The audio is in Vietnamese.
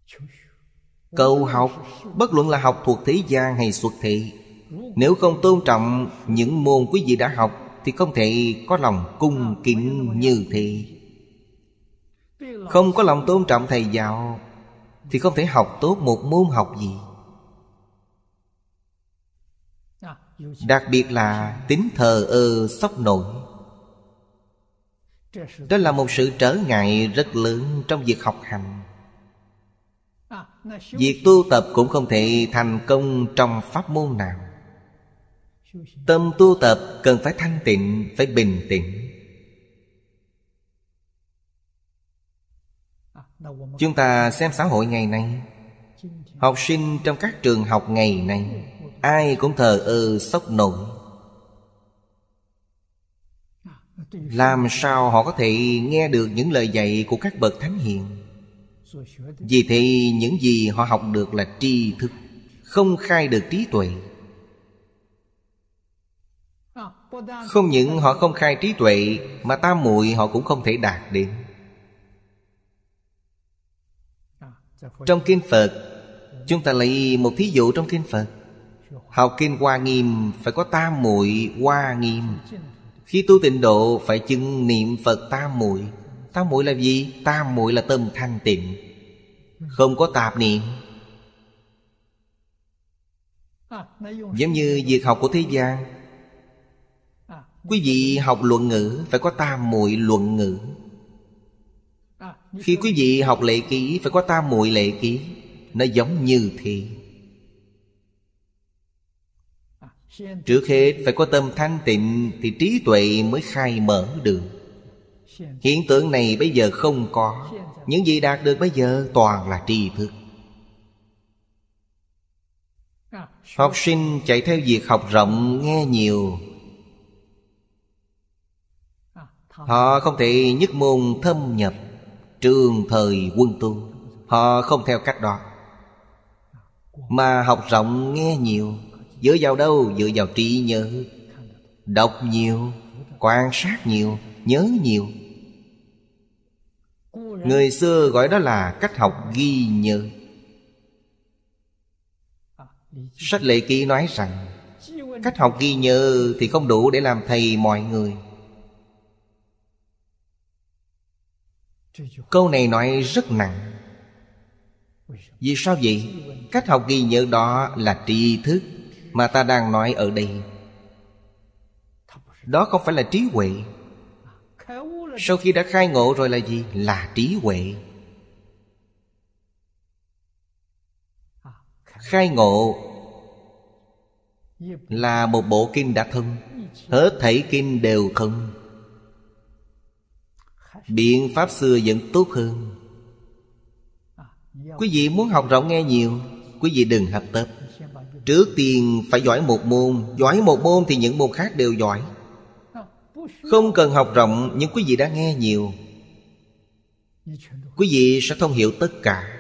Cầu học, bất luận là học thuộc thế gian hay xuất thế, nếu không tôn trọng những môn quý vị đã học thì không thể có lòng cung kính như thế. Không có lòng tôn trọng thầy giáo thì không thể học tốt một môn học gì. Đặc biệt là tính thờ ơ sốc nổi. Đó là một sự trở ngại rất lớn trong việc học hành. Việc tu tập cũng không thể thành công trong pháp môn nào. Tâm tu tập cần phải thanh tịnh, phải bình tĩnh. Chúng ta xem xã hội ngày nay, học sinh trong các trường học ngày nay ai cũng thờ ơ sốc nổi. Làm sao họ có thể nghe được những lời dạy của các bậc thánh hiền? Vì thế những gì họ học được là tri thức, không khai được trí tuệ. Không những họ không khai trí tuệ, mà tam muội họ cũng không thể đạt đến. Trong kinh Phật, chúng ta lấy một thí dụ trong kinh Phật. Học kinh Hoa Nghiêm phải có tam muội Hoa Nghiêm. Khi tu tịnh độ phải chứng niệm Phật tam muội. Tam muội là gì? Tam muội là tâm thanh tịnh, không có tạp niệm. Giống như việc học của thế gian, quý vị học luận ngữ phải có tam muội luận ngữ. Khi quý vị học lệ ký phải có tam muội lệ ký. Nó giống như thế. Trước hết phải có tâm thanh tịnh thì trí tuệ mới khai mở được. Hiện tượng này bây giờ không có. Những gì đạt được bây giờ toàn là tri thức. Học sinh chạy theo việc học rộng nghe nhiều, họ không thể nhất môn thâm nhập trường thời quân tu. Họ không theo cách đó. Mà học rộng nghe nhiều, dựa vào đâu? Dựa vào trí nhớ. Đọc nhiều, quan sát nhiều, nhớ nhiều. Người xưa gọi đó là cách học ghi nhớ. Sách lệ ký nói rằng cách học ghi nhớ thì không đủ để làm thầy mọi người. Câu này nói rất nặng. Vì sao vậy? Cách học ghi nhớ đó là tri thức mà ta đang nói ở đây. Đó không phải là trí huệ. Sau khi đã khai ngộ rồi là gì? Là trí huệ. Khai ngộ là một bộ kinh đã thông. Hết thảy kinh đều thông. Biện pháp xưa vẫn tốt hơn. Quý vị muốn học rộng nghe nhiều, quý vị đừng hấp tấp. Trước tiên phải giỏi một môn. Giỏi một môn thì những môn khác đều giỏi. Không cần học rộng, nhưng quý vị đã nghe nhiều, quý vị sẽ thông hiểu tất cả.